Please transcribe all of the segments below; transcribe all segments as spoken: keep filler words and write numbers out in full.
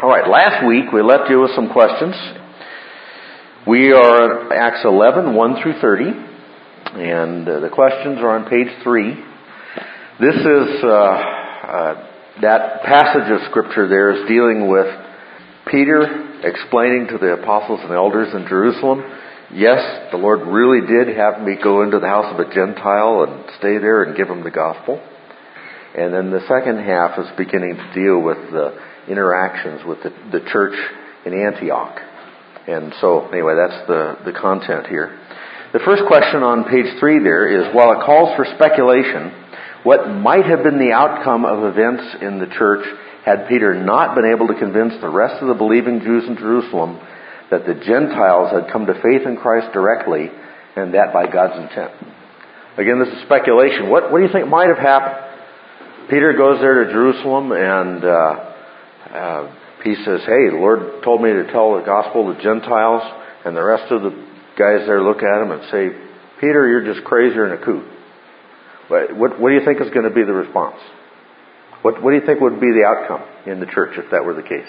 All right, last week we left you with some questions. We are at Acts eleven, one through thirty, and uh, the questions are on page three. This is, uh, uh, that passage of Scripture there is dealing with Peter explaining to the apostles and elders in Jerusalem, yes, the Lord really did have me go into the house of a Gentile and stay there and give him the gospel. And then the second half is beginning to deal with the interactions with the, the church in Antioch. And so, anyway, that's the, the content here. The first question on page three there is, while it calls for speculation, what might have been the outcome of events in the church had Peter not been able to convince the rest of the believing Jews in Jerusalem that the Gentiles had come to faith in Christ directly, and that by God's intent? Again, this is speculation. What, what do you think might have happened? Peter goes there to Jerusalem and uh, uh, he says, hey, the Lord told me to tell the gospel to Gentiles, and the rest of the guys there look at him and say, Peter, you're just crazier than a coot. What, what, what do you think is going to be the response? What, what do you think would be the outcome in the church if that were the case?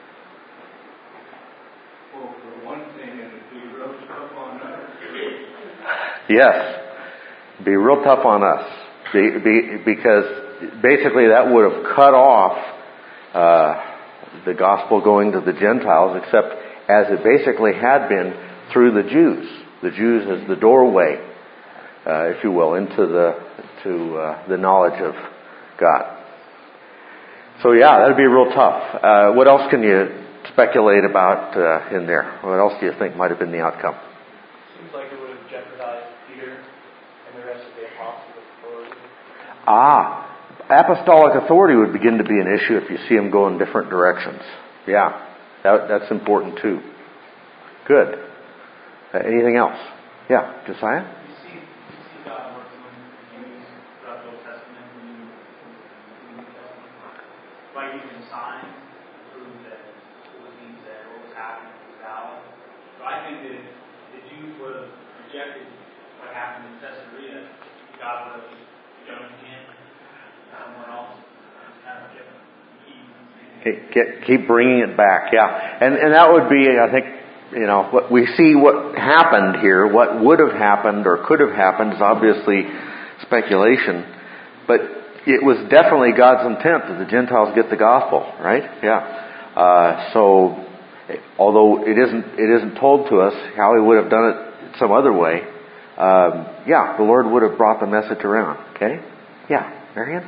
Well, for one thing, it would be real tough on us. Yes, be real tough on us. Be, be, because basically that would have cut off uh, the gospel going to the Gentiles, except as it basically had been through the Jews. The Jews as the doorway, uh, if you will, into the to uh, the knowledge of God. So yeah, that'd be real tough. Uh, what else can you speculate about uh, in there? What else do you think might have been the outcome? Seems like it would have jeopardized Peter and the rest of the apostles' authority. Ah, apostolic authority would begin to be an issue if you see them go in different directions. Yeah, that, that's important too. Good. Uh, anything else? Yeah, Josiah? You see, you see God working with the Jews throughout the Old Testament and the New Testament by using signs to prove that what was being said, what was happening was valid. So I think that if the Jews would have rejected what happened in Caesarea, God would have jumped in someone else. Kind of keep, Get, keep bringing it back, yeah. And and that would be, I think, you know, what we see what happened here, what would have happened or could have happened is obviously speculation, but it was definitely God's intent that the Gentiles get the gospel, right? Yeah. Uh, so, although it isn't it isn't told to us how He would have done it some other way, um, yeah, the Lord would have brought the message around. Okay? Yeah, Marianne?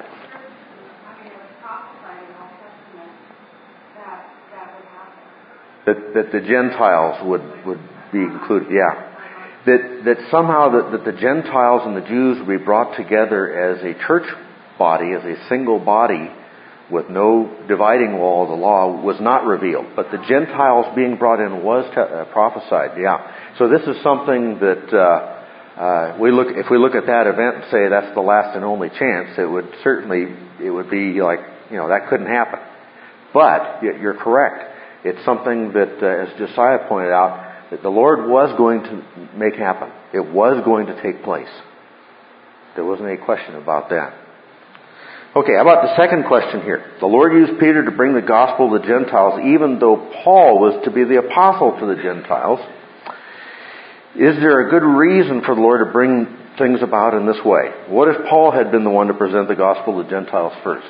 That, that the Gentiles would, would be included, yeah. That, that somehow that, that the Gentiles and the Jews would be brought together as a church body, as a single body, with no dividing wall of the law, was not revealed. But the Gentiles being brought in was te- uh, prophesied, yeah. So this is something that uh, uh, we look, if we look at that event and say that's the last and only chance, it would certainly, it would be like, you know, that couldn't happen. But you're correct. It's something that, uh, as Josiah pointed out, that the Lord was going to make happen. It was going to take place. There wasn't any question about that. Okay, how about the second question here? The Lord used Peter to bring the gospel to the Gentiles, even though Paul was to be the apostle to the Gentiles. Is there a good reason for the Lord to bring things about in this way? What if Paul had been the one to present the gospel to the Gentiles first?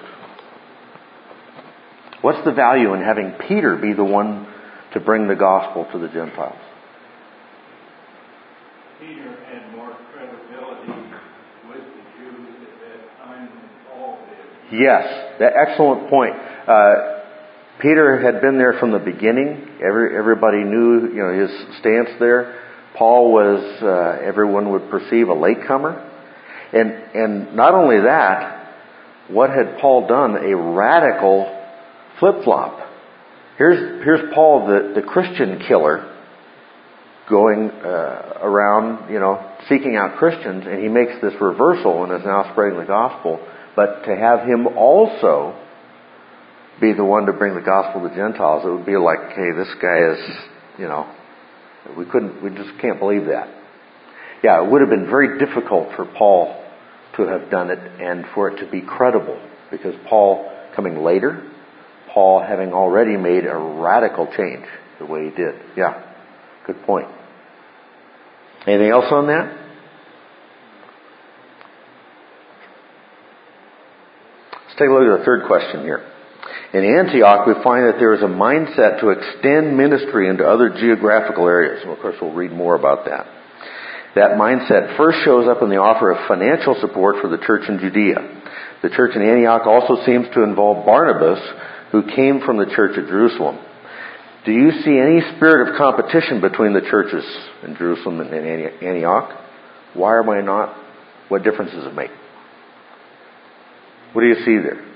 What's the value in having Peter be the one to bring the gospel to the Gentiles? Peter had more credibility with the Jews at that time than Paul did. Yes, that excellent point. Uh, Peter had been there from the beginning. Every, everybody knew, you know, his stance there. Paul was, uh, everyone would perceive a latecomer. And, and not only that, what had Paul done? A radical flip-flop. Here's, here's Paul, the, the Christian killer, going uh, around, you know, seeking out Christians, and he makes this reversal and is now spreading the gospel. But to have him also be the one to bring the gospel to Gentiles, it would be like, hey, this guy is, you know, we couldn't, we just can't believe that. Yeah, it would have been very difficult for Paul to have done it and for it to be credible, because Paul, coming later, Paul having already made a radical change the way he did. Yeah, good point. Anything else on that? Let's take a look at the third question here. In Antioch, we find that there is a mindset to extend ministry into other geographical areas. Well, of course, we'll read more about that. That mindset first shows up in the offer of financial support for the church in Judea. The church in Antioch also seems to involve Barnabas, who came from the church at Jerusalem. Do you see any spirit of competition between the churches in Jerusalem and in Antioch? Why am I not? What difference does it make? What do you see there?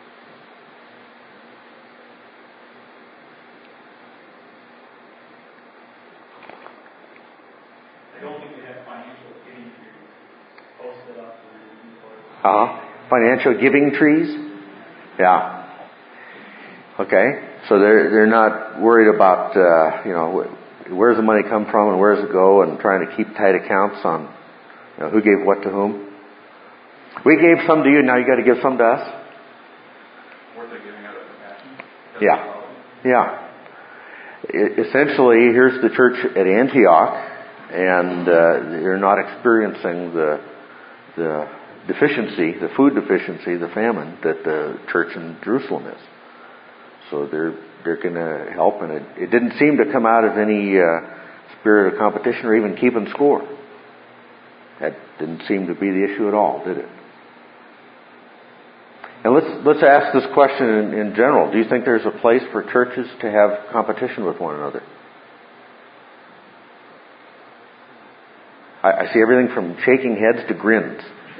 Uh-huh. Financial giving trees? Yeah. Okay. So they're they're not worried about, uh, you know, where's the money come from and where does it go, and trying to keep tight accounts on, you know, who gave what to whom. We gave some to you, now you got to give some to us. Weren't they giving out of compassion? Yeah. Yeah. It, essentially, here's the church at Antioch, and uh, they're not experiencing the the deficiency, the food deficiency, the famine that the church in Jerusalem is. So they're they're going to help, and it, it didn't seem to come out of any uh, spirit of competition or even keeping score. That didn't seem to be the issue at all, did it? And let's let's ask this question in, in general. Do you think there's a place for churches to have competition with one another? I, I see everything from shaking heads to grins.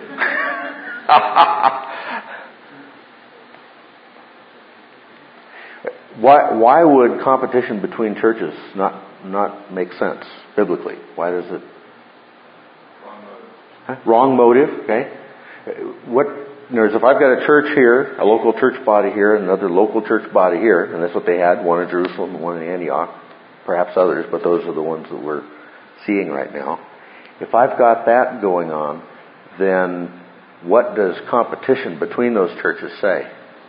Why why would competition between churches not not make sense biblically? Why does it? Wrong motive. Huh? Wrong motive. Okay. What? In other words, if I've got a church here, a local church body here, and another local church body here, and that's what they had, one in Jerusalem and one in Antioch, perhaps others, but those are the ones that we're seeing right now. If I've got that going on, then what does competition between those churches say?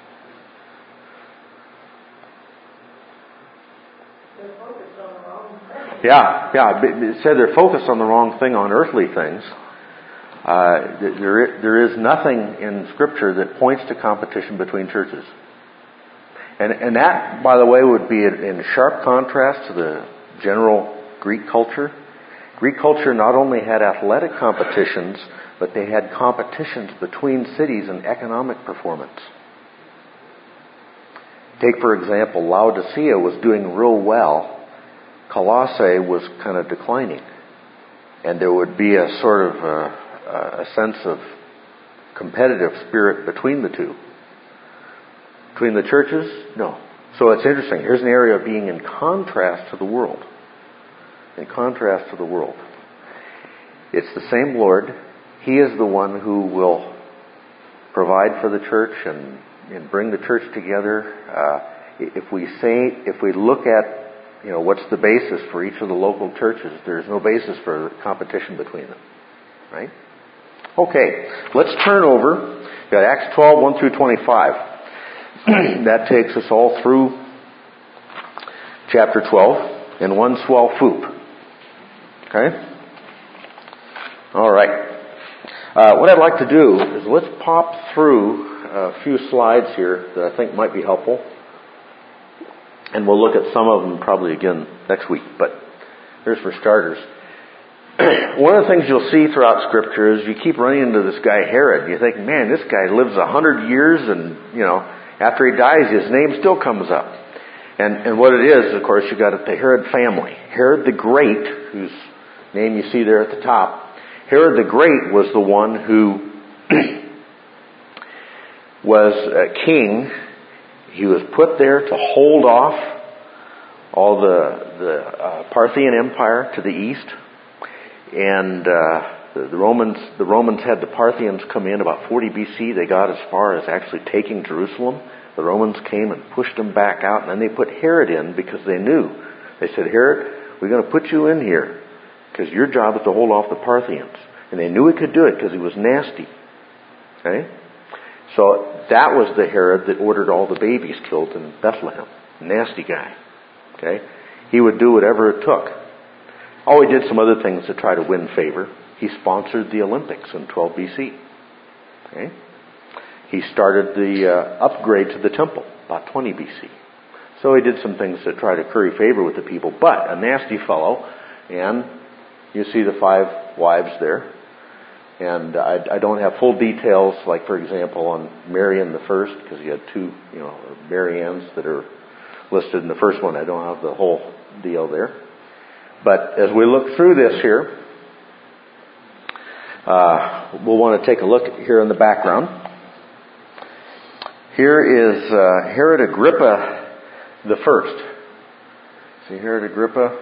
They're focused on the wrong thing. Yeah, yeah. It said they're focused on the wrong thing, on earthly things. Uh, there, there is nothing in Scripture that points to competition between churches. And, and that, by the way, would be in sharp contrast to the general Greek culture. Greek culture not only had athletic competitions, but they had competitions between cities in economic performance. Take, for example, Laodicea was doing real well. Colossae was kind of declining. And there would be a sort of a, a sense of competitive spirit between the two. Between the churches? No. So it's interesting. Here's an area of being in contrast to the world. In contrast to the world. It's the same Lord. He is the one who will provide for the church and, and bring the church together. Uh, if we say, if we look at, you know, what's the basis for each of the local churches, there's no basis for competition between them. Right? Okay, let's turn over. We've got Acts twelve, one through twenty-five. That takes us all through chapter twelve in one swell swoop. Okay? All right. Uh, what I'd like to do is let's pop through a few slides here that I think might be helpful. And we'll look at some of them probably again next week. But here's for starters. One of the things you'll see throughout Scripture is you keep running into this guy Herod. You think, man, this guy lives a hundred years, and, you know, after he dies, his name still comes up. And and what it is, of course, you got the Herod family. Herod the Great, whose name you see there at the top. Herod the Great was the one who was a king. He was put there to hold off all the the uh, Parthian Empire to the east. And uh, the, the Romans, the Romans had the Parthians come in about forty B C. They got as far as actually taking Jerusalem. The Romans came and pushed them back out, and then they put Herod in because they knew. They said, Herod, we're going to put you in here because your job is to hold off the Parthians. And they knew he could do it because he was nasty. Okay? So that was the Herod that ordered all the babies killed in Bethlehem. Nasty guy. Okay? He would do whatever it took. Oh, he did some other things to try to win favor. He sponsored the Olympics in twelve B C. Okay? He started the uh, upgrade to the temple about twenty B C. So he did some things to try to curry favor with the people, but a nasty fellow. And you see the five wives there. And I, I don't have full details, like for example on Marian the First, because he had two, you know, Marians that are listed in the first one. I don't have the whole deal there. But as we look through this here, uh, we'll want to take a look here in the background. Here is uh, Herod Agrippa the First. See Herod Agrippa.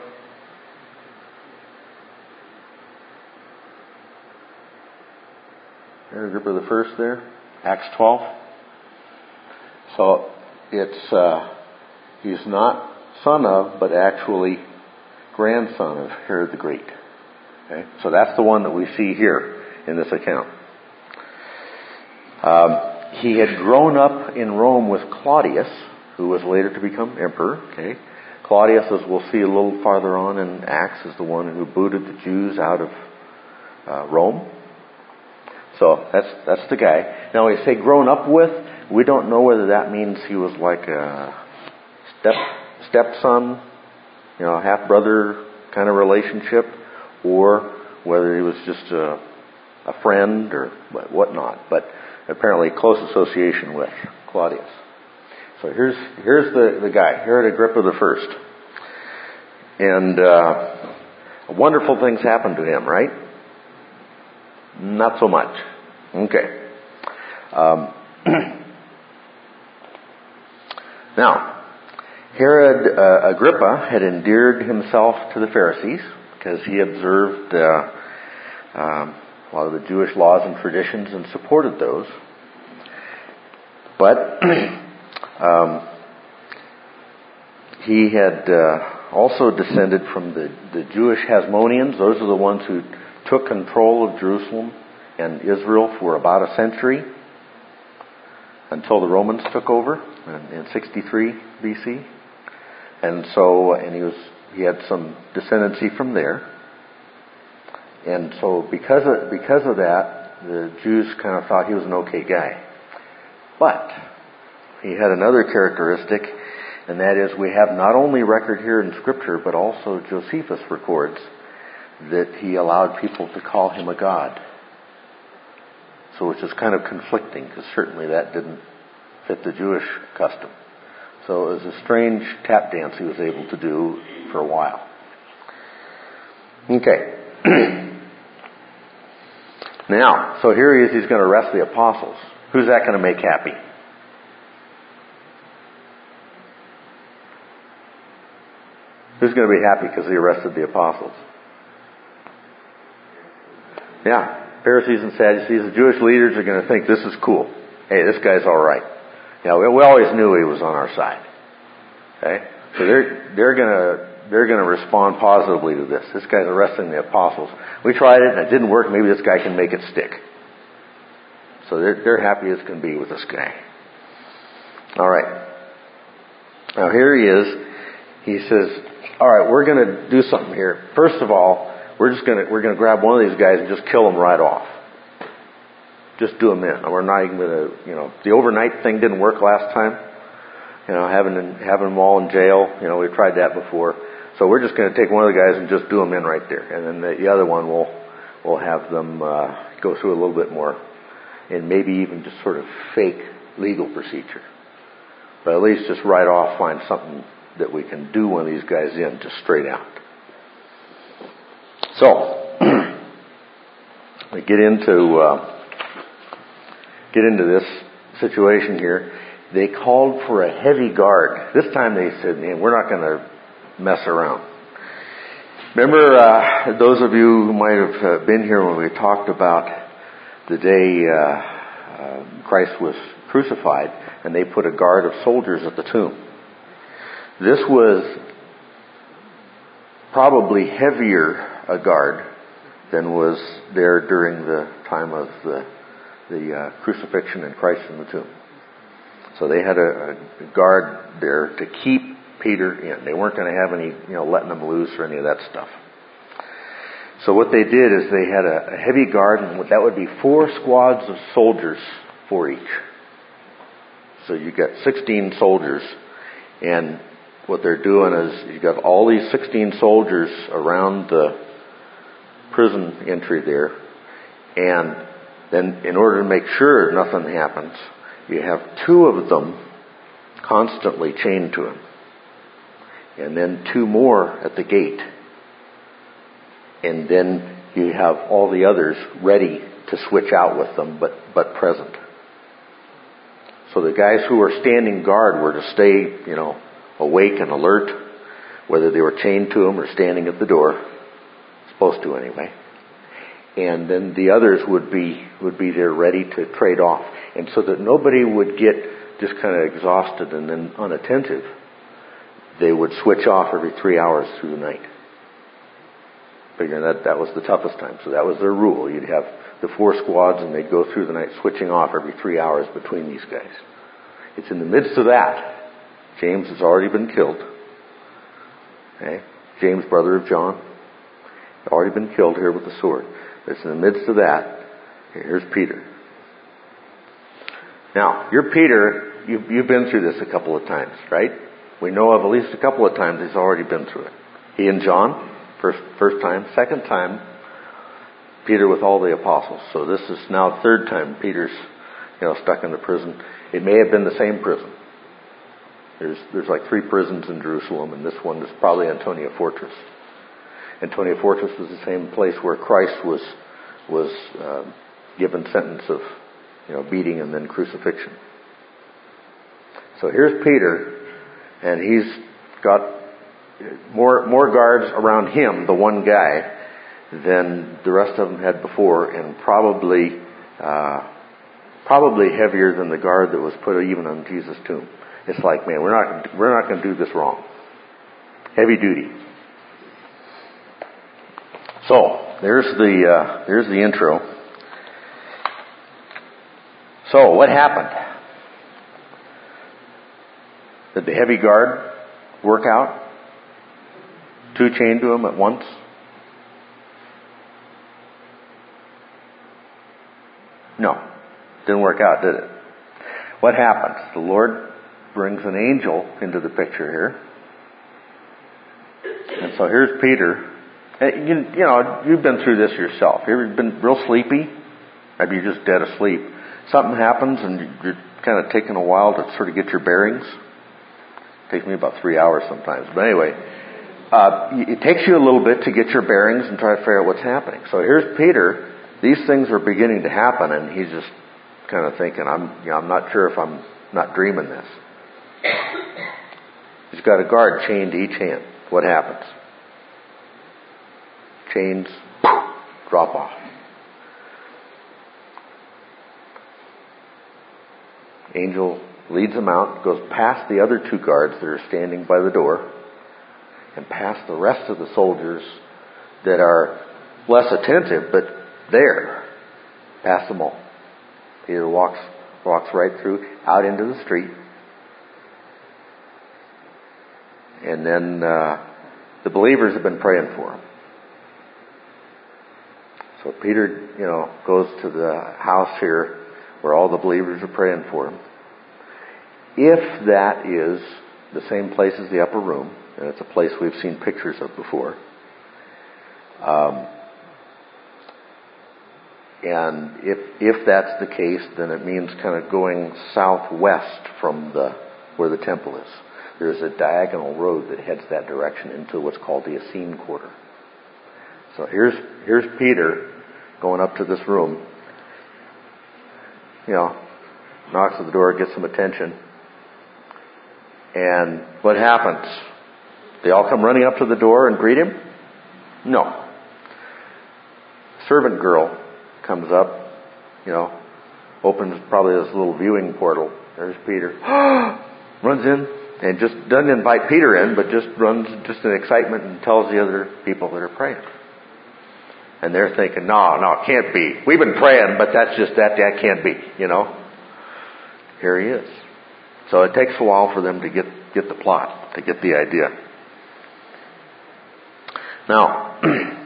Herod Agrippa the First there, Acts twelve. So it's uh, he's not son of, but actually grandson of Herod the Great. Okay, so that's the one that we see here in this account. Um, he had grown up in Rome with Claudius, who was later to become emperor. Okay, Claudius, as we'll see a little farther on in Acts, is the one who booted the Jews out of uh, Rome. So that's that's the guy. Now we say grown up with. We don't know whether that means he was like a step stepson, you know, half brother kind of relationship, or whether he was just a, a friend or whatnot. But apparently close association with Claudius. So here's here's the, the guy, Herod Agrippa the First, and uh, wonderful things happened to him, right? Not so much. Okay. Um, now, Herod uh, Agrippa had endeared himself to the Pharisees because he observed uh, um, a lot of the Jewish laws and traditions and supported those. But um, he had uh, also descended from the, the Jewish Hasmoneans. Those are the ones who took control of Jerusalem and Israel for about a century until the Romans took over in, in sixty-three B C. And so, and he was he had some descendancy from there. And so because of, because of that, the Jews kind of thought he was an okay guy. But he had another characteristic, and that is we have not only record here in Scripture, but also Josephus records that he allowed people to call him a god. So which is kind of conflicting, because certainly that didn't fit the Jewish custom. So it was a strange tap dance he was able to do for a while. Okay. Now, so here he is, he's going to arrest the apostles. Who's that going to make happy? Who's going to be happy because he arrested the apostles? Yeah. Pharisees and Sadducees, the Jewish leaders are going to think this is cool. Hey, this guy's all right. Yeah, we, we always knew he was on our side. Okay, so they're they're going to they're going to respond positively to this. This guy's arresting the apostles. We tried it and it didn't work. Maybe this guy can make it stick. So they're they're happy as can be with this guy. All right. Now here he is. He says, "All right, we're going to do something here. First of all, We're just gonna we're gonna grab one of these guys and just kill him right off. Just do him in. We're not even gonna, you know, the overnight thing didn't work last time. You know, having having them all in jail. You know, we tried that before. So we're just gonna take one of the guys and just do him in right there, and then the, the other one we'll we'll have them uh, go through a little bit more, and maybe even just sort of fake legal procedure, but at least just right off find something that we can do one of these guys in just straight out." So, we get into uh, get into this situation here. They called for a heavy guard. This time they said, "Man, we're not going to mess around." Remember, uh, those of you who might have uh, been here when we talked about the day uh, uh, Christ was crucified, and they put a guard of soldiers at the tomb. This was probably heavier a guard than was there during the time of the the uh, crucifixion and Christ in the tomb. So they had a, a guard there to keep Peter in. They weren't going to have any, you know, letting him loose or any of that stuff. So what they did is they had a, a heavy guard, and that would be four squads of soldiers for each. So you got sixteen soldiers, and what they're doing is you got all these sixteen soldiers around the prison entry there, and then in order to make sure nothing happens, you have two of them constantly chained to him, and then two more at the gate. And then you have all the others ready to switch out with them, but, but present. So the guys who were standing guard were to stay, you know, awake and alert, whether they were chained to them or standing at the door. Supposed to anyway. And then the others would be, would be there ready to trade off. And so that nobody would get just kind of exhausted and then unattentive, they would switch off every three hours through the night. Figuring that that was the toughest time. So that was their rule. You'd have the four squads and they'd go through the night switching off every three hours between these guys. It's in the midst of that. James has already been killed. Okay? James, brother of John, had already been killed here with the sword. It's in the midst of that. Here's Peter. Now, you're Peter. You've, you've been through this a couple of times, right? We know of at least a couple of times he's already been through it. He and John. First, first time. Second time, Peter with all the apostles. So this is now the third time Peter's, you know, stuck in the prison. It may have been the same prison. There's there's like three prisons in Jerusalem, and this one is probably Antonia Fortress. Antonia Fortress was the same place where Christ was was uh, given sentence of, you know, beating and then crucifixion. So here's Peter, and he's got More more guards around him, the one guy, than the rest of them had before, and probably uh, probably heavier than the guard that was put even on Jesus' tomb. It's like, man, we're not we're not going to do this wrong. Heavy duty. So there's the uh, there's the intro. So what happened? Did the heavy guard work out? Two chained to him at once? No. Didn't work out, did it? What happens? The Lord brings an angel into the picture here. And so here's Peter. You, you know, you've been through this yourself. You ever been real sleepy? Maybe you're just dead asleep. Something happens and you're kind of taking a while to sort of get your bearings. It takes me about three hours sometimes. But anyway, Uh, it takes you a little bit to get your bearings and try to figure out what's happening. So here's Peter. These things are beginning to happen, and he's just kind of thinking, "I'm, you know, I'm not sure if I'm not dreaming this." He's got a guard chained to each hand. What happens? Chains drop off. Angel leads him out, goes past the other two guards that are standing by the door, and past the rest of the soldiers that are less attentive, but there. Past them all. Peter walks walks right through, out into the street. And then uh, the believers have been praying for him. So Peter, you know, goes to the house here where all the believers are praying for him. If that is the same place as the upper room, and it's a place we've seen pictures of before. Um, and if if that's the case, then it means kind of going southwest from the where the temple is. There's a diagonal road that heads that direction into what's called the Essene Quarter. So here's here's Peter going up to this room. You know, knocks at the door, gets some attention. And what happens? They all come running up to the door and greet him? No. Servant girl comes up, you know, opens probably this little viewing portal. There's Peter. Runs in and just doesn't invite Peter in, but just runs just in excitement and tells the other people that are praying. And they're thinking, no, no, it can't be. We've been praying, but that's just, that, that can't be, you know. Here he is. So it takes a while for them to get, get the plot, to get the idea. Now,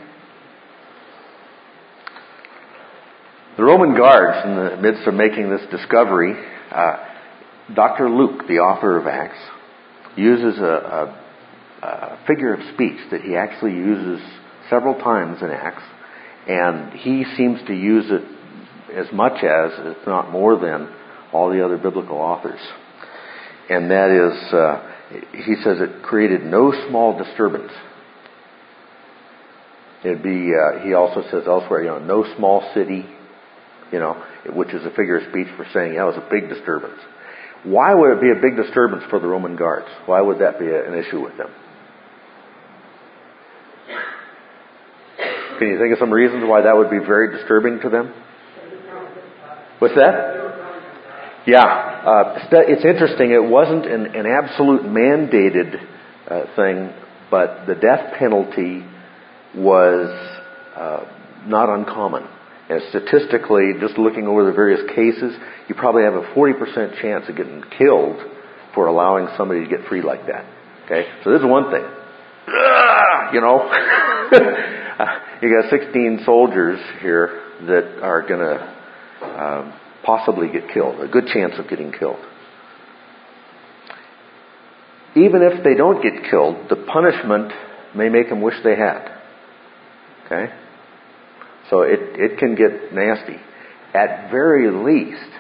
the Roman guards, in the midst of making this discovery, uh, Doctor Luke, the author of Acts, uses a, a, a figure of speech that he actually uses several times in Acts, and he seems to use it as much as, if not more than, all the other biblical authors. And that is, uh, he says it created no small disturbance. It'd be, uh, he also says elsewhere, you know, no small city, you know, which is a figure of speech for saying, yeah, it was a big disturbance. Why would it be a big disturbance for the Roman guards? Why would that be a, an issue with them? Can you think of some reasons why that would be very disturbing to them? What's that? Yeah, uh, it's interesting. It wasn't an, an absolute mandated uh, thing, but the death penalty was uh, not uncommon. And statistically, just looking over the various cases, you probably have a forty percent chance of getting killed for allowing somebody to get free like that. Okay, so this is one thing. Ugh, you know, you got sixteen soldiers here that are going to um, possibly get killed. A good chance of getting killed. Even if they don't get killed, the punishment may make them wish they had. Okay? So it, it can get nasty. At very least,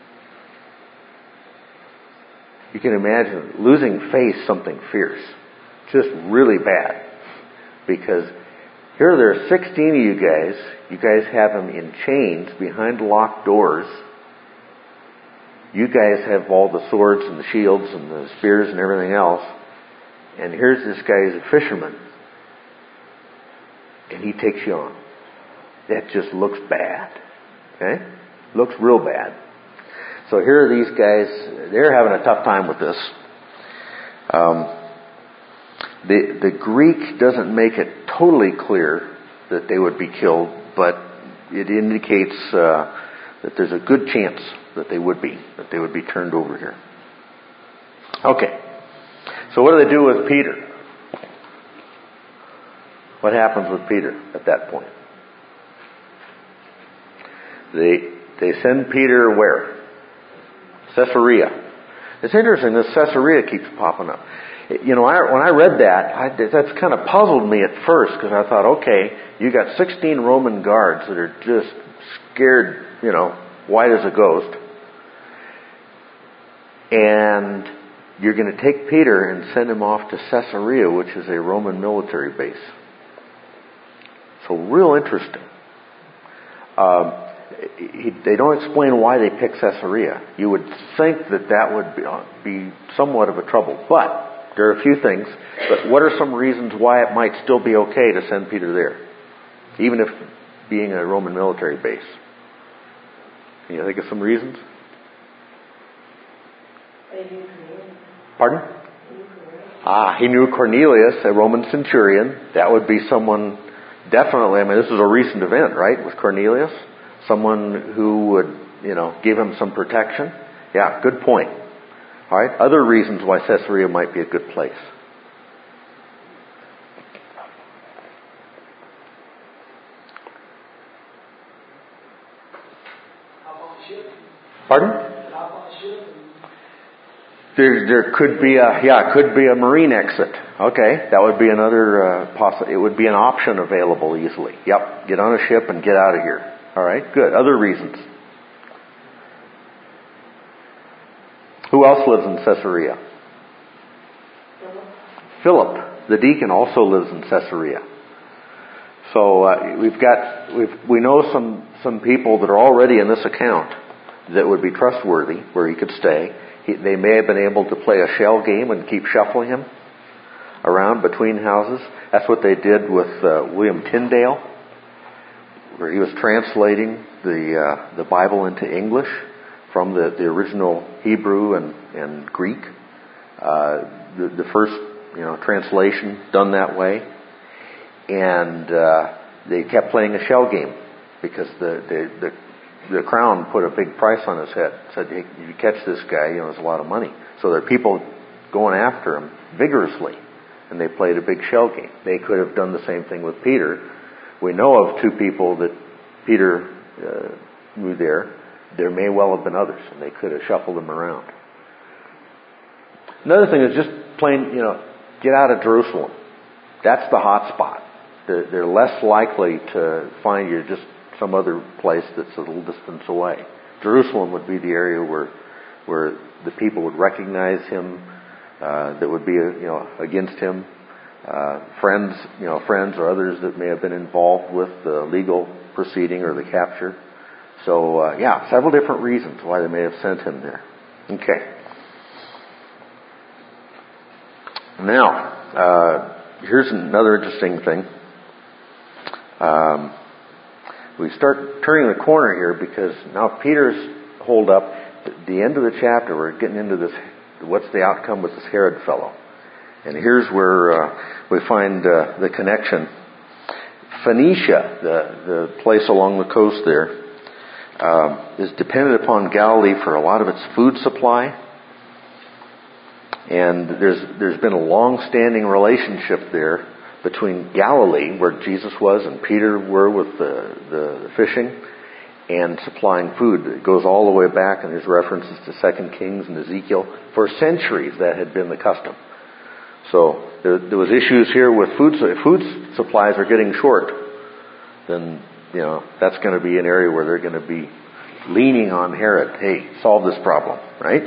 you can imagine losing face something fierce. Just really bad. Because here there are sixteen of you guys. You guys have them in chains behind locked doors. You guys have all the swords and the shields and the spears and everything else. And here's this guy who's a fisherman. And he takes you on. That just looks bad. Okay? Looks real bad. So here are these guys. They're having a tough time with this. Um, the, the Greek doesn't make it totally clear that they would be killed, but it indicates uh, that there's a good chance that they would be, that they would be turned over here. Okay. So what do they do with Peter? What happens with Peter at that point? They they send Peter where? Caesarea. It's interesting, this Caesarea keeps popping up. You know, I, when I read that, I, that's kind of puzzled me at first, because I thought, okay, you got sixteen Roman guards that are just scared, you know, white as a ghost. And you're going to take Peter and send him off to Caesarea, which is a Roman military base. So real interesting. Um, he, they don't explain why they picked Caesarea. You would think that that would be, uh, be somewhat of a trouble. But there are a few things. But what are some reasons why it might still be okay to send Peter there? Even if being a Roman military base. Can you think of some reasons? Pardon? Ah, he knew Cornelius, a Roman centurion. That would be someone, definitely, I mean, this is a recent event, right, with Cornelius? Someone who would, you know, give him some protection. Yeah, good point. All right, other reasons why Caesarea might be a good place. Pardon? There, there could be a, yeah, could be a marine exit. Okay, that would be another, uh, possi- it would be an option available easily. Yep, get on a ship and get out of here. All right, good. Other reasons. Who else lives in Caesarea? Philip. Philip, the deacon, also lives in Caesarea. So uh, we've got, we've, we know some, some people that are already in this account that would be trustworthy, where he could stay. He, they may have been able to play a shell game and keep shuffling him around between houses. That's what they did with uh, William Tyndale, where he was translating the uh, the Bible into English from the, the original Hebrew and, and Greek. Uh, the, the first, you know, translation done that way. And uh, they kept playing a shell game because the, the, the, the crown put a big price on his head. Said, hey, if you catch this guy, you know, it's a lot of money. So there are people going after him vigorously, and they played a big shell game. They could have done the same thing with Peter. We know of two people that Peter uh, knew there. There may well have been others, and they could have shuffled them around. Another thing is just plain, you know, get out of Jerusalem. That's the hot spot. They're, they're less likely to find you just some other place that's a little distance away. Jerusalem would be the area where where the people would recognize him, uh, that would be, you know, against him. Uh, friends, you know, friends or others that may have been involved with the legal proceeding or the capture. So, uh, yeah, several different reasons why they may have sent him there. Okay. Now, uh, here's another interesting thing. Um, we start turning the corner here because now Peter's holed up. At the end of the chapter, we're getting into this, what's the outcome with this Herod fellow. And here's where uh, we find uh, the connection. Phoenicia, the, the place along the coast there, um, is dependent upon Galilee for a lot of its food supply. And there's there's been a long-standing relationship there between Galilee, where Jesus was and Peter were with the, the fishing, and supplying food. It goes all the way back, and there's references to Second Kings and Ezekiel. For centuries, that had been the custom. So there, there was issues here with food. So if food supplies are getting short, then, you know, that's going to be an area where they're going to be leaning on Herod. Hey, solve this problem, right?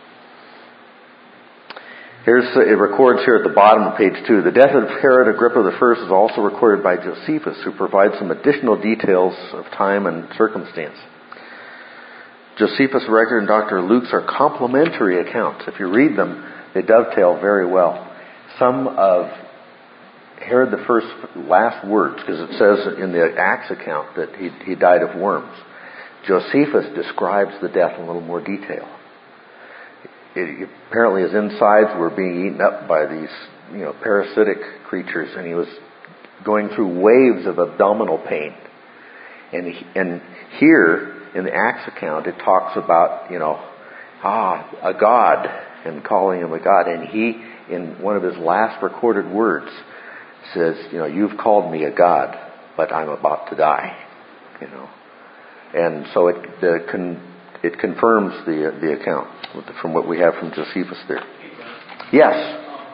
Here's, it records here at the bottom of page two. The death of Herod Agrippa the First is also recorded by Josephus, who provides some additional details of time and circumstance. Josephus' record and Doctor Luke's are complementary accounts. If you read them, they dovetail very well. Some of Herod the First's last words, because it says in the Acts account that he, he died of worms. Josephus describes the death in a little more detail. It, apparently his insides were being eaten up by these, you know, parasitic creatures, and he was going through waves of abdominal pain. And he, and here in the Acts account, it talks about, you know, ah, a god, and calling him a god. And he, in one of his last recorded words, says, you know, you've called me a god, but I'm about to die. You know, and so it the con, it confirms the the account from what we have from Josephus there. Yes.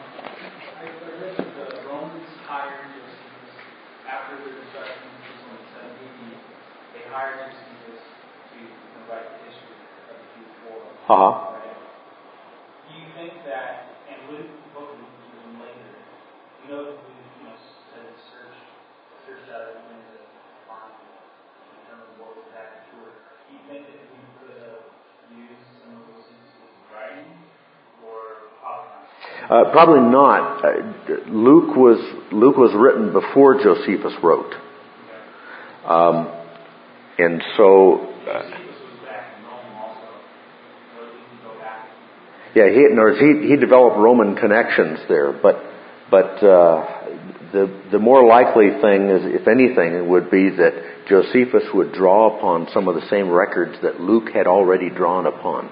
Uh huh. Do you think that, and Luke, book of Luke even later, you know, Luke, you know, said search, search out everything to find, determine what was happening to her. Do you think that we could have used some of those things in writing, or probably not? Uh, probably not. Uh, Luke was Luke was written before Josephus wrote, um, and so. Uh, Yeah, he, in other words, he, he developed Roman connections there, but but uh, the the more likely thing is, if anything, would be that Josephus would draw upon some of the same records that Luke had already drawn upon.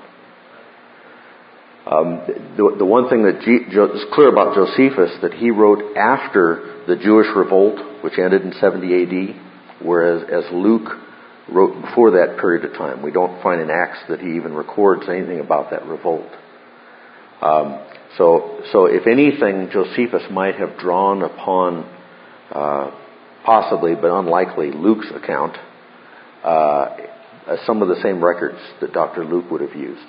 Um, the, the one thing that G, is clear about Josephus, that he wrote after the Jewish revolt, which ended in seventy A D, whereas as Luke wrote before that period of time. We don't find in Acts that he even records anything about that revolt. Um, so, so if anything, Josephus might have drawn upon, uh, possibly, but unlikely, Luke's account, uh, some of the same records that Doctor Luke would have used.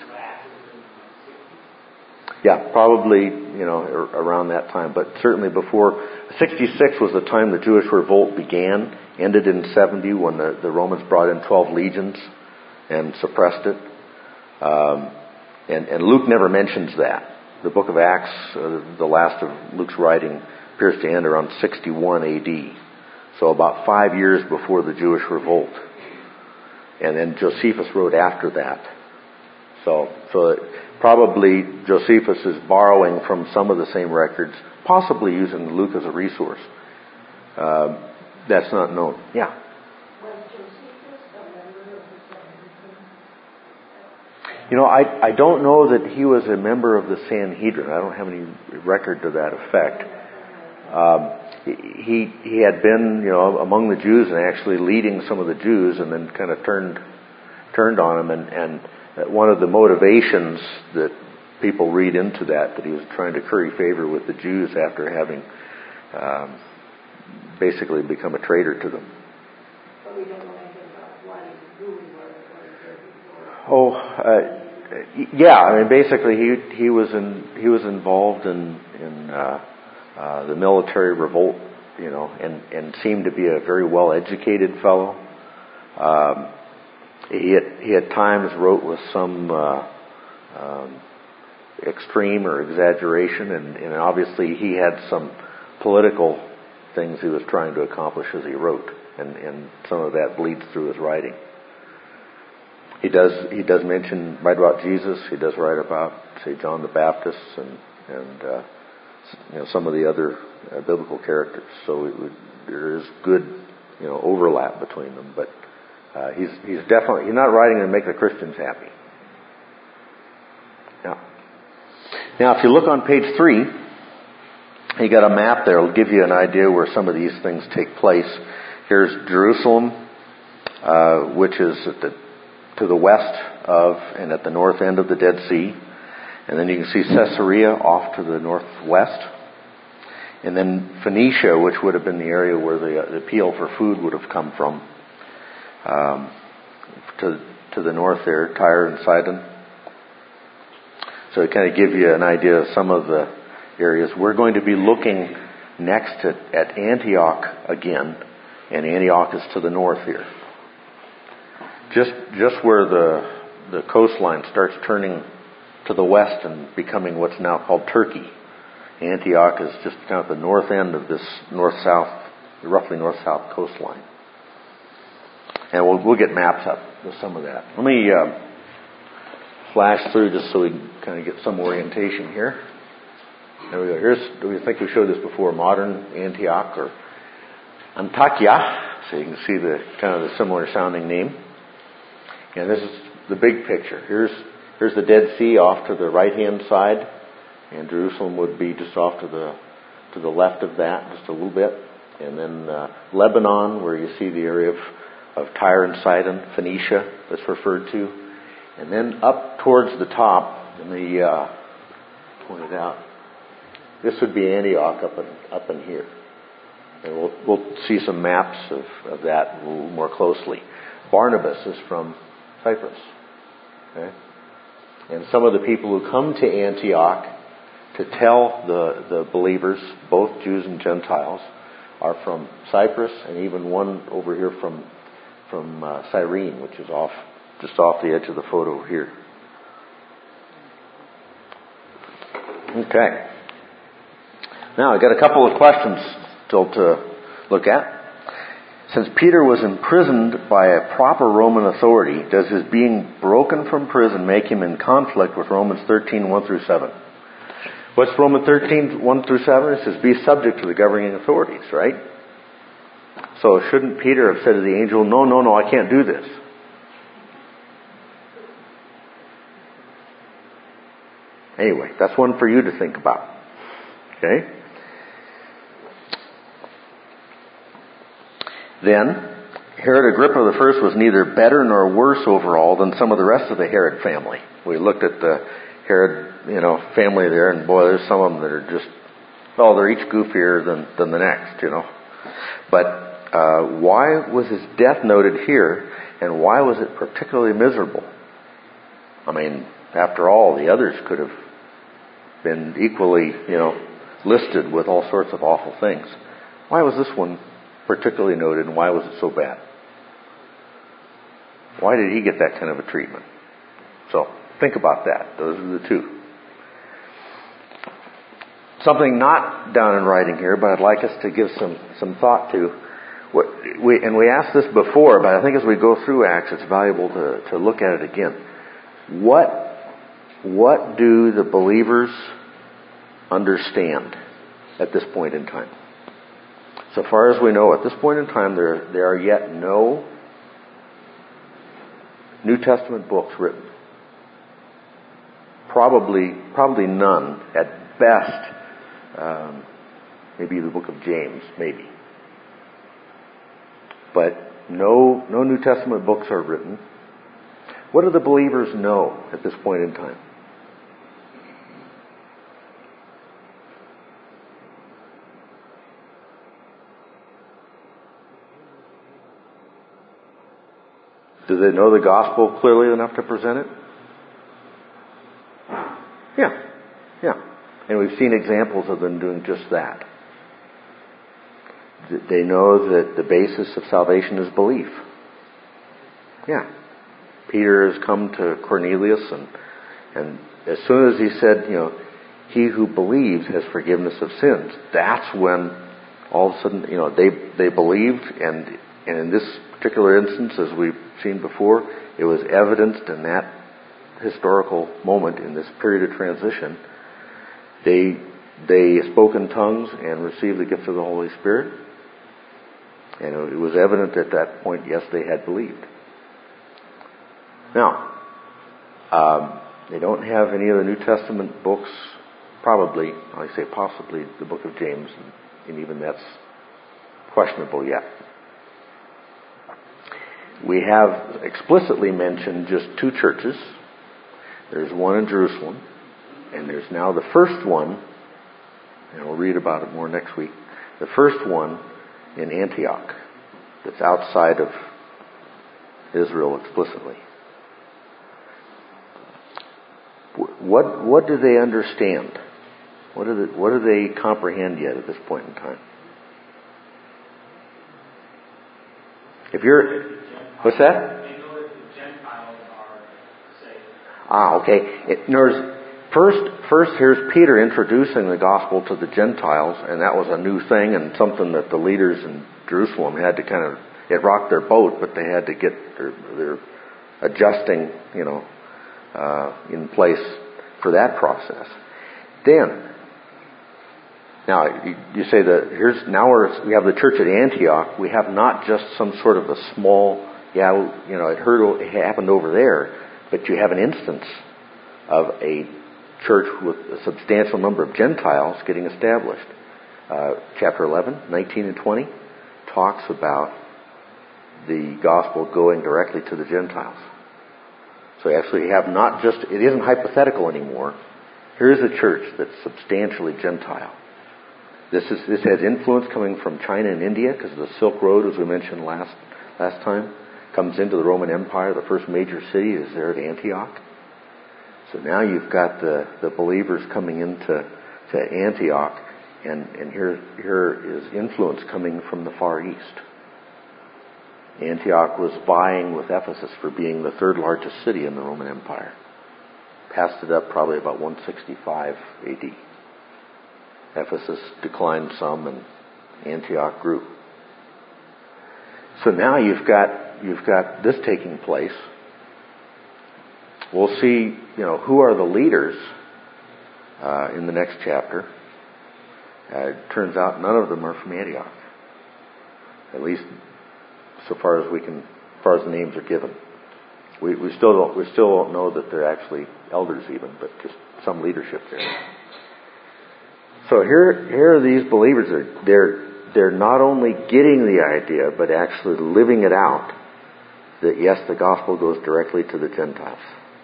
Yeah, probably, you know, around that time, but certainly before. sixty-six was the time the Jewish revolt began, ended in seventy when the, the Romans brought in twelve legions and suppressed it. Um, And, and Luke never mentions that. The book of Acts, uh, the last of Luke's writing, appears to end around sixty-one A D. So about five years before the Jewish revolt. And then Josephus wrote after that. So, so it, probably Josephus is borrowing from some of the same records, possibly using Luke as a resource. Uh, That's not known. Yeah. Was Josephus a member of the Sanhedrin? You know, I I don't know that he was a member of the Sanhedrin. I don't have any record to that effect. Um, he he had been, you know, among the Jews and actually leading some of the Jews, and then kind of turned turned on them. And, and one of the motivations that people read into that, that he was trying to curry favor with the Jews after having um, basically become a traitor to them. But we don't know anything about why he, who he was, what he did before. Oh, uh, yeah. I mean, basically, he he was in he was involved in in uh, uh, the military revolt, you know, and and seemed to be a very well educated fellow. Um, he at he at times wrote with some uh, um, extreme or exaggeration, and, and obviously he had some political things he was trying to accomplish as he wrote, and, and some of that bleeds through his writing. He does he does mention write about Jesus. He does write about, say, John the Baptist and and uh, you know, some of the other uh, biblical characters. So it would, there is good, you know, overlap between them. But uh, he's he's definitely he's not writing to make the Christians happy. Yeah. Now, if you look on page three, you got a map there. It'll give you an idea where some of these things take place. Here's Jerusalem, uh, which is at the to the west of and at the north end of the Dead Sea. And then you can see Caesarea off to the northwest. And then Phoenicia, which would have been the area where the, uh, the appeal for food would have come from. Um, to, to the north there, Tyre and Sidon. So it kind of give you an idea of some of the areas. We're going to be looking next at, at Antioch again. And Antioch is to the north here. Just just where the the coastline starts turning to the west and becoming what's now called Turkey. Antioch is just kind of the north end of this north-south, roughly north-south coastline. And we'll we'll get maps up with some of that. Let me uh, flash through just so we can kind of get some orientation here. There we go. Here's, do we think we showed this before? Modern Antioch or Antakya. So you can see the kind of the similar sounding name. And this is the big picture. Here's here's the Dead Sea off to the right-hand side, and Jerusalem would be just off to the to the left of that, just a little bit. And then uh, Lebanon, where you see the area of, of Tyre and Sidon, Phoenicia, that's referred to. And then up towards the top, in the uh, pointed out, this would be Antioch up in up in here. And we'll we'll see some maps of, of that a little more closely. Barnabas is from Cyprus. Okay? And some of the people who come to Antioch to tell the, the believers, both Jews and Gentiles, are from Cyprus, and even one over here from from uh, Cyrene, which is off just off the edge of the photo here. Okay. Now, I've got a couple of questions still to look at. Since Peter was imprisoned by a proper Roman authority, does his being broken from prison make him in conflict with Romans thirteen, one through seven? What's Romans thirteen, one through seven? It says, be subject to the governing authorities, right? So shouldn't Peter have said to the angel, no, no, no, I can't do this? Anyway, that's one for you to think about. Okay? Then, Herod Agrippa the First was neither better nor worse overall than some of the rest of the Herod family. We looked at the Herod, you know, family there, and boy, there's some of them that are just, well, they're each goofier than, than the next, you know. But uh, why was his death noted here, and why was it particularly miserable? I mean, after all, the others could have been equally, you know, listed with all sorts of awful things. Why was this one particularly noted, and why was it so bad? Why did he get that kind of a treatment? So, think about that. Those are the two. Something not down in writing here, but I'd like us to give some, some thought to. What we, and we asked this before, but I think as we go through Acts, it's valuable to, to look at it again. What, what do the believers understand at this point in time? So far as we know, at this point in time, there, there are yet no New Testament books written. Probably, probably none. At best, um, maybe the book of James, maybe. But no, no New Testament books are written. What do the believers know at this point in time? Do they know the gospel clearly enough to present it? Yeah, yeah. And we've seen examples of them doing just that. They know that the basis of salvation is belief. Yeah. Peter has come to Cornelius, and and as soon as he said, you know, he who believes has forgiveness of sins, that's when all of a sudden, you know, they they believed, and and in this particular instance, as we've seen before, it was evidenced in that historical moment, in this period of transition. They they spoke in tongues and received the gift of the Holy Spirit, and it was evident at that point, yes, they had believed. Now, um, they don't have any of the New Testament books, probably, I say possibly, the book of James, and, and even that's questionable yet. We have explicitly mentioned just two churches. There's one in Jerusalem, and there's now the first one, and we'll read about it more next week, the first one in Antioch, that's outside of Israel explicitly. What what do they understand? What do they, what do they comprehend yet at this point in time? If you're, what's that? They know that the Gentiles are saved. Ah, okay. It, there's, first, first, here's Peter introducing the gospel to the Gentiles, and that was a new thing and something that the leaders in Jerusalem had to kind of, it rocked their boat, but they had to get their, their adjusting, you know, uh, in place for that process. Then, now you, you say that here's now we're, we have the church at Antioch. We have not just some sort of a small, yeah, you know, it heard it happened over there, but you have an instance of a church with a substantial number of Gentiles getting established. Uh, chapter eleven, nineteen and twenty talks about the gospel going directly to the Gentiles. So actually you have not just, it isn't hypothetical anymore. Here's a church that's substantially Gentile. This is this has influence coming from China and India because the Silk Road, as we mentioned last last time, comes into the Roman Empire. The first major city is there at Antioch. So now you've got the, the believers coming into to Antioch, and, and here here is influence coming from the Far East. Antioch was vying with Ephesus for being the third largest city in the Roman Empire. Passed it up probably about one sixty-five A D. Ephesus declined some, and Antioch grew. So now you've got you've got this taking place. We'll see, you know, who are the leaders uh, in the next chapter. Uh, it turns out none of them are from Antioch, at least so far as we can, as far as the names are given. We, we still don't we still don't know that they're actually elders even, but just some leadership there. So here, here are these believers. They're, they're, they're not only getting the idea, but actually living it out, that yes, the gospel goes directly to the Gentiles.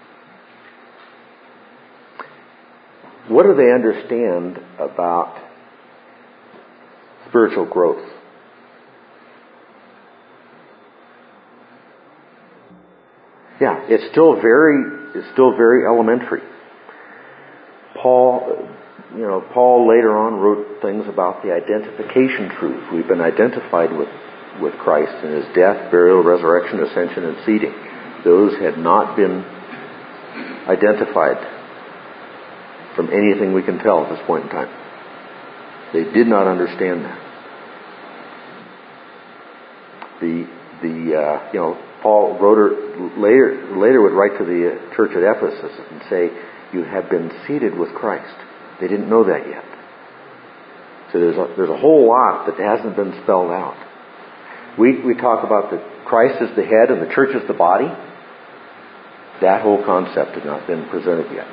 What do they understand about spiritual growth? Yeah, it's still very, it's still very elementary. Paul, you know, Paul later on wrote things about the identification truth. We've been identified with, with Christ in His death, burial, resurrection, ascension, and seating. Those had not been identified from anything we can tell at this point in time. They did not understand that. The, the, uh, you know, Paul wrote her, later, later would write to the church at Ephesus and say, you have been seated with Christ. They didn't know that yet. So there's a, there's a whole lot that hasn't been spelled out. We we talk about that Christ is the head and the church is the body. That whole concept has not been presented yet.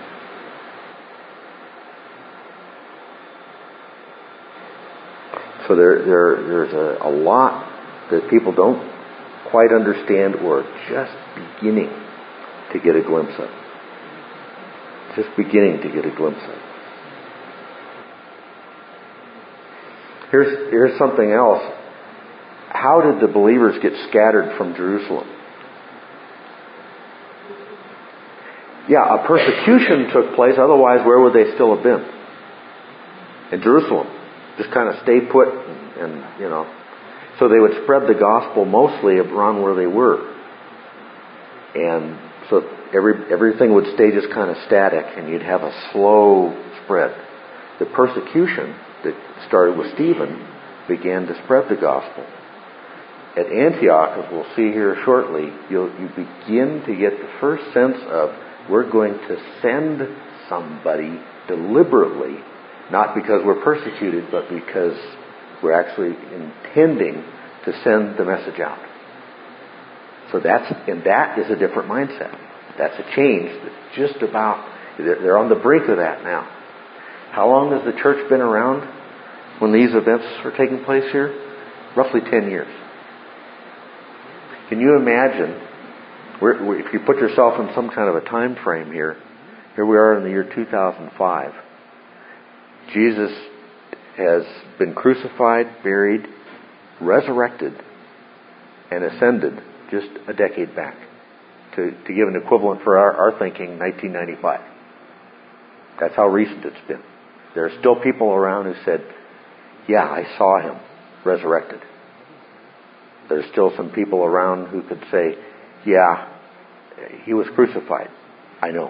So there there there's a, a lot that people don't quite understand or just beginning to get a glimpse of. Just beginning to get a glimpse of. Here's here's something else. How did the believers get scattered from Jerusalem? Yeah, a persecution took place, otherwise where would they still have been? In Jerusalem. Just kind of stay put and, and you know. So they would spread the gospel mostly around where they were. And so every everything would stay just kind of static and you'd have a slow spread. The persecution that started with Stephen began to spread the gospel. At Antioch, as we'll see here shortly, you'll, you begin to get the first sense of we're going to send somebody deliberately, not because we're persecuted, but because we're actually intending to send the message out. So that's, and that is a different mindset. That's a change that's just about, they're, they're on the brink of that now. How long has the church been around when these events were taking place here? Roughly ten years. Can you imagine, we're, we're, if you put yourself in some kind of a time frame here, here we are in the year two thousand five. Jesus has been crucified, buried, resurrected, and ascended just a decade back. To, to give an equivalent for our, our thinking, nineteen ninety-five. That's how recent it's been. There are still people around who said, yeah, I saw him resurrected. There's still some people around who could say, yeah, he was crucified. I know.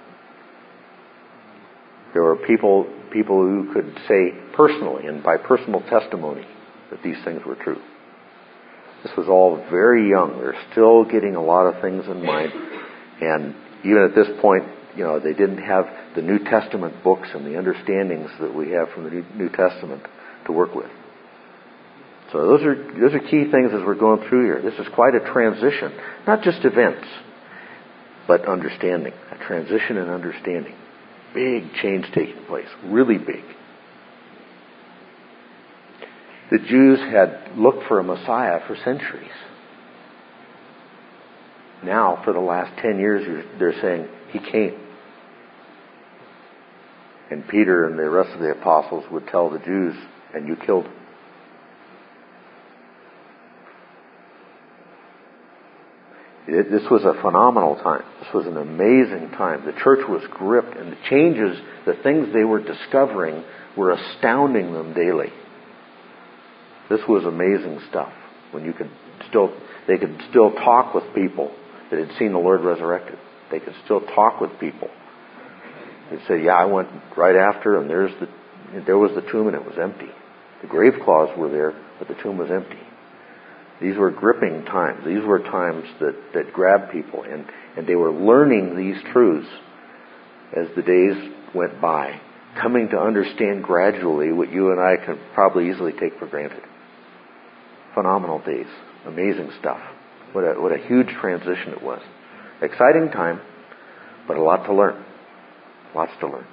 There were people people who could say personally and by personal testimony that these things were true. This was all very young. They're still getting a lot of things in mind. And even at this point, you know, they didn't have the New Testament books and the understandings that we have from the New Testament to work with. So those are those are key things as we're going through here. This is quite a transition. Not just events, but understanding. A transition in understanding. Big change taking place. Really big. The Jews had looked for a Messiah for centuries. Now, for the last ten years, they're saying, He came. And Peter and the rest of the apostles would tell the Jews, and you killed him. It, this was a phenomenal time. This was an amazing time. The church was gripped, and the changes, the things they were discovering were astounding them daily. This was amazing stuff. When you could still, they could still talk with people that had seen the Lord resurrected. They could still talk with people. They'd say, "Yeah, I went right after, and there's the, there was the tomb, and it was empty. The grave cloths were there, but the tomb was empty." These were gripping times. These were times that, that grabbed people, and, and they were learning these truths as the days went by, coming to understand gradually what you and I can probably easily take for granted. Phenomenal days. Amazing stuff. What a, what a huge transition it was. Exciting time, but a lot to learn. Lots to learn.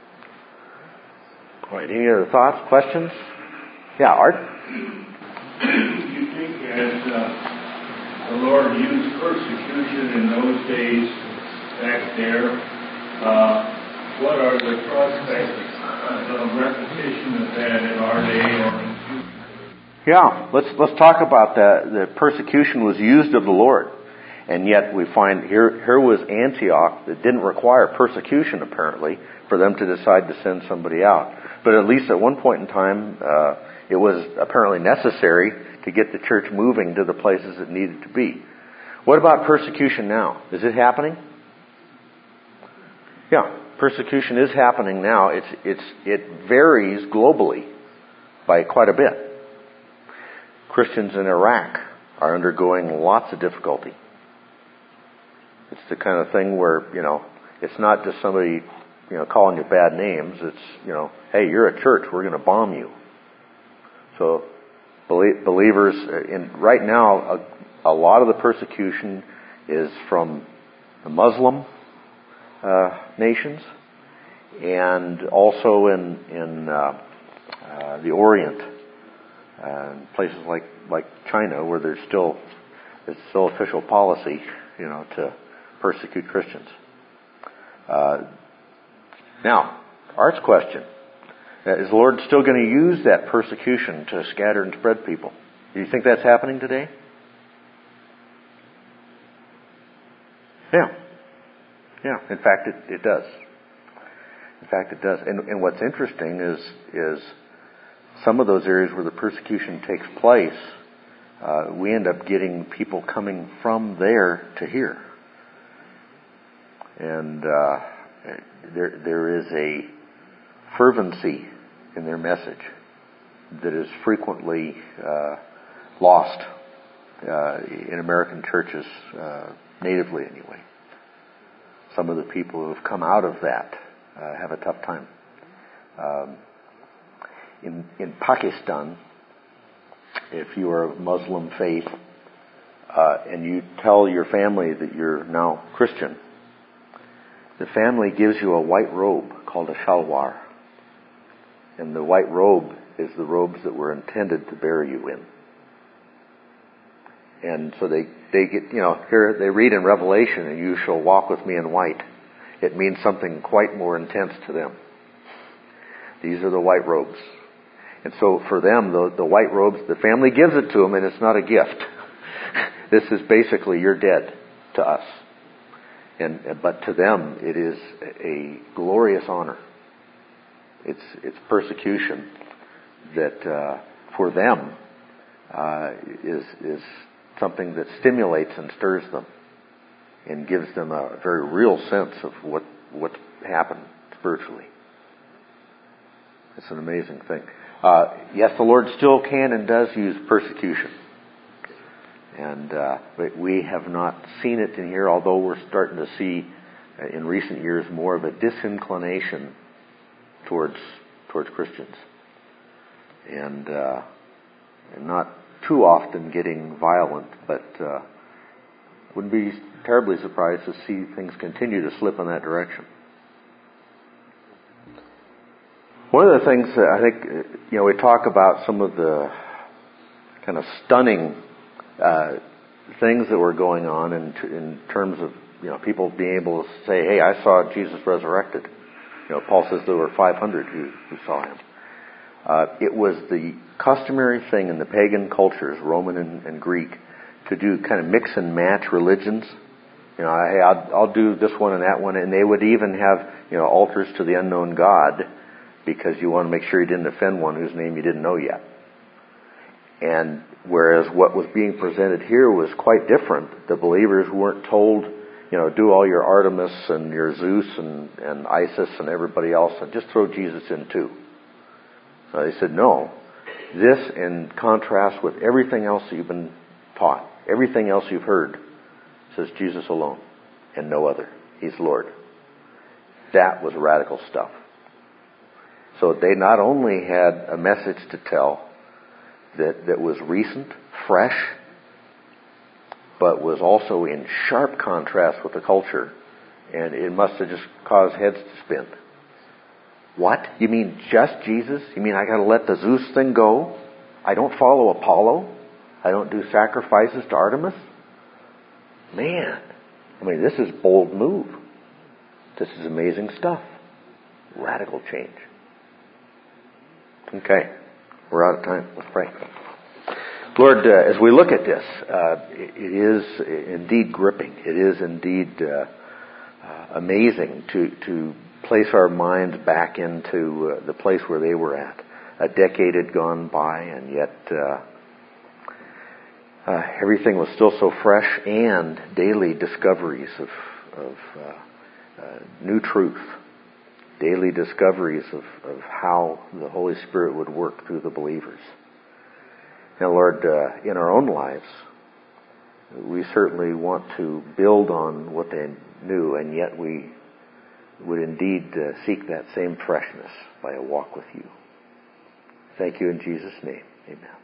All right, any other thoughts, questions? Yeah, Art? You think as uh, the Lord used persecution in those days back there, uh, what are the prospects of a repetition of that in our day or in future? Yeah, let's let's talk about that. The persecution was used of the Lord, and yet we find here here was Antioch that didn't require persecution apparently for them to decide to send somebody out. But at least at one point in time, uh, it was apparently necessary to get the church moving to the places it needed to be. What about persecution now? Is it happening? Yeah, persecution is happening now. It's it's it varies globally by quite a bit. Christians in Iraq are undergoing lots of difficulty. It's the kind of thing where, you know, it's not just somebody, you know, calling you bad names. It's, you know, hey, you're a church, we're going to bomb you. So believers, in right now, a, a lot of the persecution is from the Muslim uh, nations, and also in in uh, uh, the Orient, uh, places like like China, where there's still it's still official policy, you know, to persecute Christians. Uh, now, Art's question: is the Lord still going to use that persecution to scatter and spread people? Do you think that's happening today? Yeah. Yeah. In fact, it, it does. In fact, it does. And, and what's interesting is is some of those areas where the persecution takes place, uh, we end up getting people coming from there to here. And uh, there there is a fervency in their message that is frequently uh, lost uh, in American churches, uh, natively anyway. Some of the people who have come out of that uh, have a tough time. Um, in in Pakistan, if you are of Muslim faith uh, and you tell your family that you're now Christian, the family gives you a white robe called a shalwar. And the white robe is the robes that were intended to bury you in. And so they, they get, you know, here they read in Revelation, and you shall walk with me in white. It means something quite more intense to them. These are the white robes. And so for them, the, the white robes, the family gives it to them, and it's not a gift. This is basically, you're dead to us. And, but to them, it is a glorious honor. It's it's persecution that uh, for them uh, is is something that stimulates and stirs them and gives them a very real sense of what what happened spiritually. It's an amazing thing. Uh, yes, the Lord still can and does use persecution, and uh, but we have not seen it in here. Although we're starting to see uh, in recent years more of a disinclination towards towards Christians, and, uh, and not too often getting violent, but uh, wouldn't be terribly surprised to see things continue to slip in that direction. One of the things that I think, you know, we talk about some of the kind of stunning uh, things that were going on in, in terms of, you know, people being able to say, hey, I saw Jesus resurrected. You know, Paul says there were five hundred who, who saw him. Uh, it was the customary thing in the pagan cultures, Roman and, and Greek, to do kind of mix and match religions. You know, hey, I'll, I'll do this one and that one, and they would even have, you know, altars to the unknown God, because you want to make sure you didn't offend one whose name you didn't know yet. And whereas what was being presented here was quite different. The believers weren't told, you know, do all your Artemis and your Zeus and, and Isis and everybody else, and just throw Jesus in too. So they said, no. This, in contrast with everything else that you've been taught, everything else you've heard, says Jesus alone and no other. He's Lord. That was radical stuff. So they not only had a message to tell that, that was recent, fresh, but was also in sharp contrast with the culture, and it must have just caused heads to spin. What? You mean just Jesus? You mean I got to let the Zeus thing go? I don't follow Apollo? I don't do sacrifices to Artemis? Man, I mean, this is bold move. This is amazing stuff. Radical change. Okay, we're out of time. Let's pray. Lord, uh, as we look at this, uh, it, it is indeed gripping. It is indeed uh, uh, amazing to to place our minds back into uh, the place where they were at. A decade had gone by, and yet uh, uh, everything was still so fresh, and daily discoveries of, of uh, uh, new truth, daily discoveries of, of how the Holy Spirit would work through the believers. Now, Lord, uh, in our own lives, we certainly want to build on what they knew, and yet we would indeed uh, seek that same freshness by a walk with you. Thank you in Jesus' name. Amen.